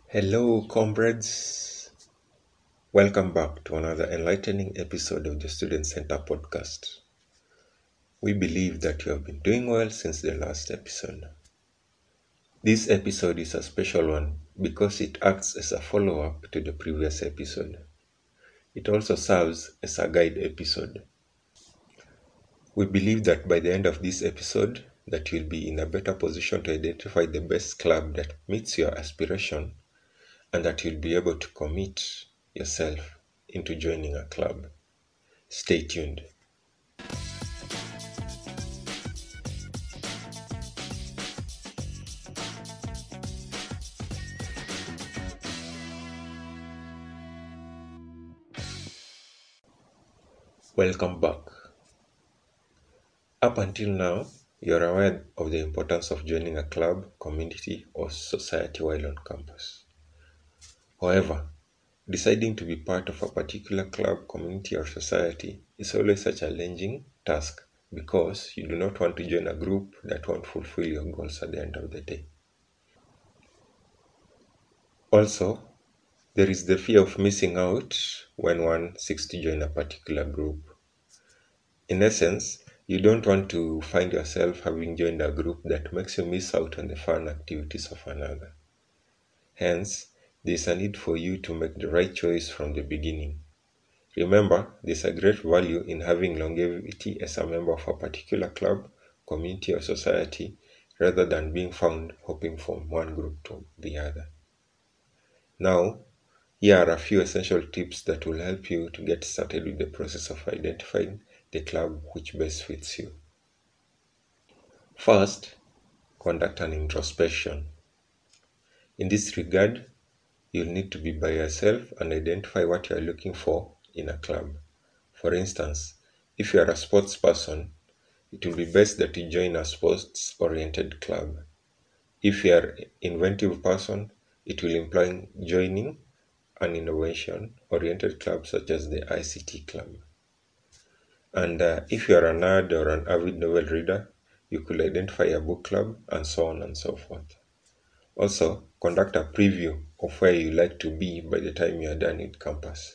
Hello, comrades. Welcome back to another enlightening episode of the Student Center podcast. We believe that you have been doing well since the last episode. This episode is a special one because it acts as a follow up to the previous episode. It also serves as a guide episode. We believe that by the end of this episode, that you'll be in a better position to identify the best club that meets your aspiration and that you'll be able to commit yourself into joining a club. Stay tuned. Welcome back. Up until now, you're aware of the importance of joining a club, community, or society while on campus. However, deciding to be part of a particular club, community, or society is always a challenging task because you do not want to join a group that won't fulfill your goals at the end of the day. Also, there is the fear of missing out when one seeks to join a particular group. In essence, you don't want to find yourself having joined a group that makes you miss out on the fun activities of another. Hence, there's a need for you to make the right choice from the beginning. Remember, there's a great value in having longevity as a member of a particular club, community, or society rather than being found hopping from one group to the other. Now, here are a few essential tips that will help you to get started with the process of identifying the club which best fits you. First, conduct an introspection. In this regard, you'll need to be by yourself and identify what you are looking for in a club. For instance, if you are a sports person, it will be best that you join a sports-oriented club. If you are an inventive person, it will imply joining an innovation-oriented club such as the ICT club. And if you are a nerd or an avid novel reader, you could identify a book club and so on and so forth. Also, conduct a preview of where you like to be by the time you are done in campus.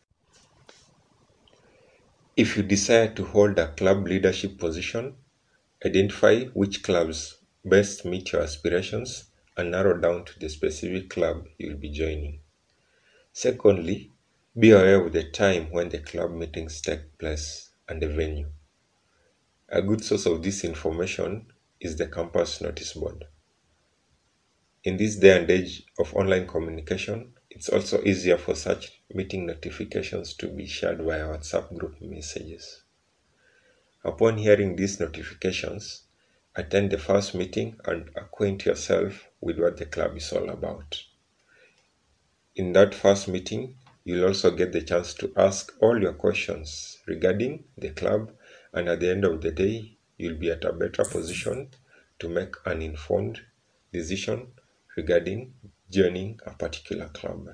If you desire to hold a club leadership position, identify which clubs best meet your aspirations and narrow down to the specific club you will be joining. Secondly, be aware of the time when the club meetings take place and the venue. A good source of this information is the campus notice board. In this day and age of online communication, it's also easier for such meeting notifications to be shared via WhatsApp group messages. Upon hearing these notifications, attend the first meeting and acquaint yourself with what the club is all about. In that first meeting, you'll also get the chance to ask all your questions regarding the club, and at the end of the day, you'll be at a better position to make an informed decision regarding joining a particular club.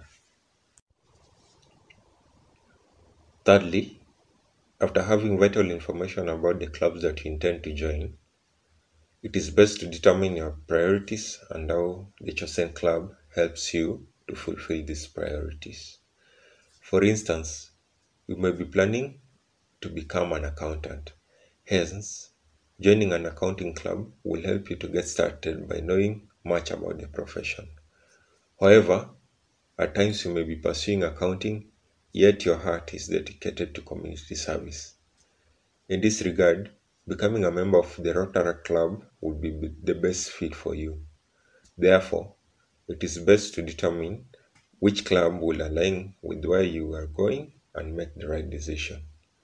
Thirdly, after having vital information about the clubs that you intend to join, it is best to determine your priorities and how the chosen club helps you to fulfill these priorities. For instance, you may be planning to become an accountant. Hence, joining an accounting club will help you to get started by knowing much about the profession. However, at times you may be pursuing accounting, yet your heart is dedicated to community service. In this regard, becoming a member of the Rotary Club would be the best fit for you. Therefore, it is best to determine which club will align with where you are going and make the right decision.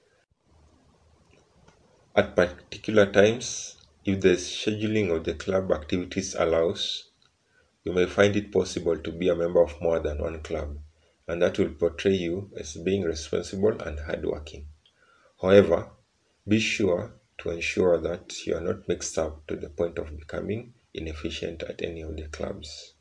At particular times, if the scheduling of the club activities allows, you may find it possible to be a member of more than one club, and that will portray you as being responsible and hardworking. However, be sure to ensure that you are not mixed up to the point of becoming inefficient at any of the clubs.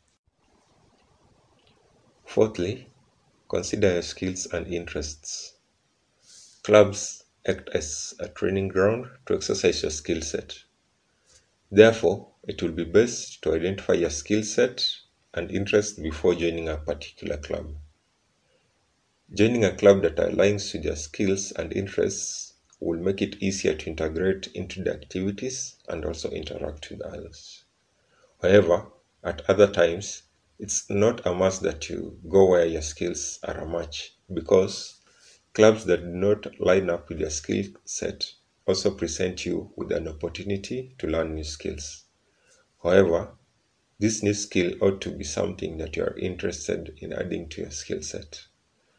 Fourthly, consider your skills and interests. Clubs act as a training ground to exercise your skill set. Therefore, it will be best to identify your skill set and interests before joining a particular club. Joining a club that aligns with your skills and interests will make it easier to integrate into the activities and also interact with others. However, at other times, it's not a must that you go where your skills are a match, because clubs that do not line up with your skill set also present you with an opportunity to learn new skills. However, this new skill ought to be something that you are interested in adding to your skill set.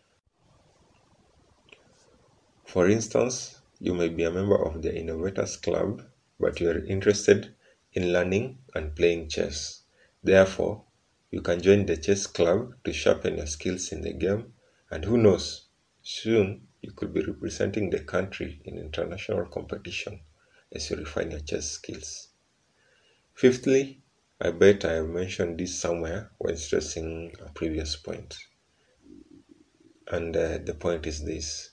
For instance, you may be a member of the Innovators Club, but you are interested in learning and playing chess. Therefore, you can join the chess club to sharpen your skills in the game, and who knows, soon you could be representing the country in international competition as you refine your chess skills. Fifthly, I bet I have mentioned this somewhere when stressing a previous point. And the point is this: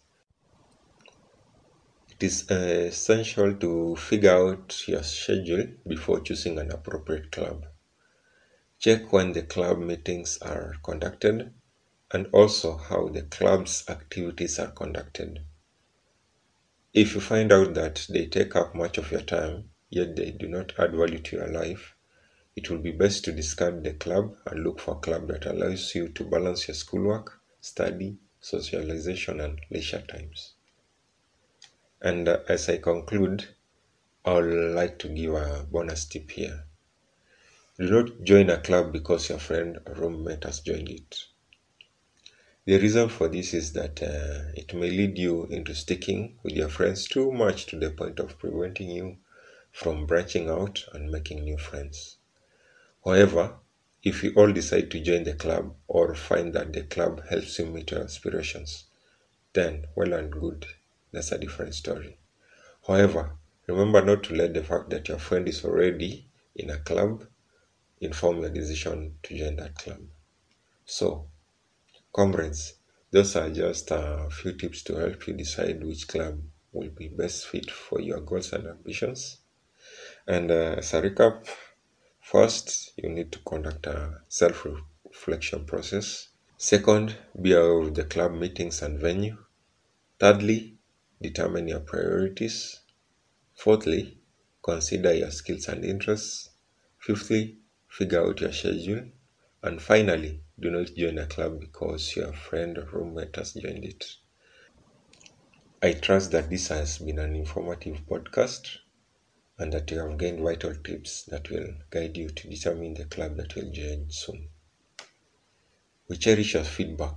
it is essential to figure out your schedule before choosing an appropriate club. Check when the club meetings are conducted and also how the club's activities are conducted. If you find out that they take up much of your time, yet they do not add value to your life, it will be best to discard the club and look for a club that allows you to balance your schoolwork, study, socialization, and leisure times. And as I conclude, I would like to give a bonus tip here. Do not join a club because your friend or roommate has joined it. The reason for this is that it may lead you into sticking with your friends too much to the point of preventing you from branching out and making new friends. However, if you all decide to join the club or find that the club helps you meet your aspirations, then well and good. That's a different story. However, remember not to let the fact that your friend is already in a club inform your decision to join that club. So, comrades, those are just a few tips to help you decide which club will be best fit for your goals and ambitions. And as a recap, first, you need to conduct a self reflection process. Second, be aware of the club meetings and venue. Thirdly, determine your priorities. Fourthly, consider your skills and interests. Fifthly, figure out your schedule. And finally, do not join a club because your friend or roommate has joined it. I trust that this has been an informative podcast and that you have gained vital tips that will guide you to determine the club that you'll join soon. We cherish your feedback.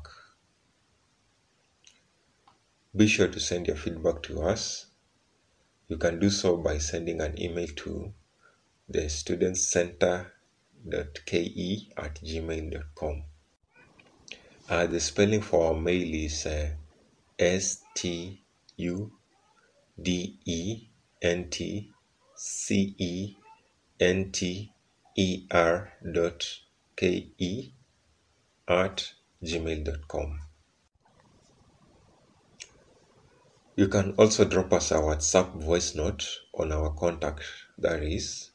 Be sure to send your feedback to us. You can do so by sending an email to thestudentcenter.ke@gmail.com. The spelling for our mail is studentcenter.ke@gmail.com. You can also drop us a WhatsApp voice note on our contact, that is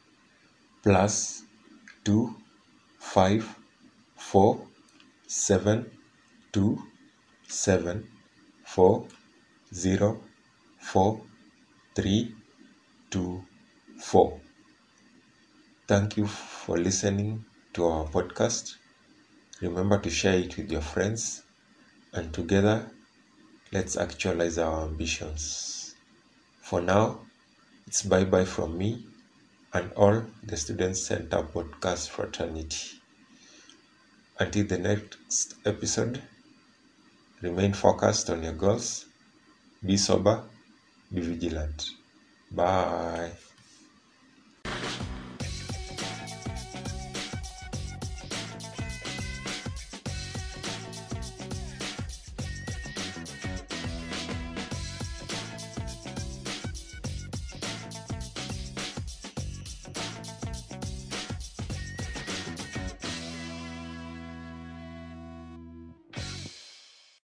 +25472704324. Thank you for listening to our podcast. Remember to share it with your friends, and together, let's actualize our ambitions. For now, it's bye-bye from me and all the Student Center podcast fraternity. Until the next episode, remain focused on your goals, be sober, be vigilant. Bye.